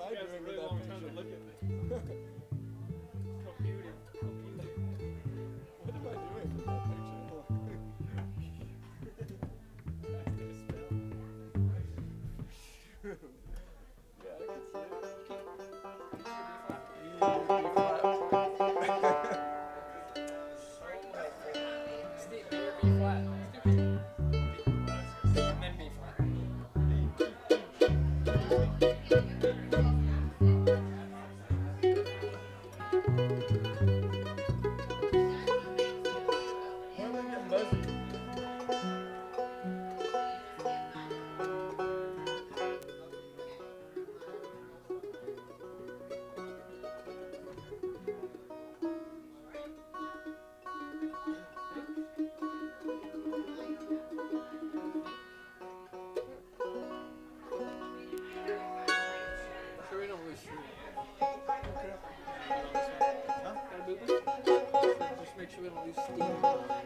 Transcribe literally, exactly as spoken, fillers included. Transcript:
I That's a doing really with long that time to picture? look at this. Computer. Computer. What am I doing with that picture? Yeah, I can see it. You need to be flat. Steve, here, B flat. Stupid. And then B flat. Why am I getting buzzy? Sure we don't lose Steve. Okay. Got a boo-boo? Just make sure we don't lose Steve.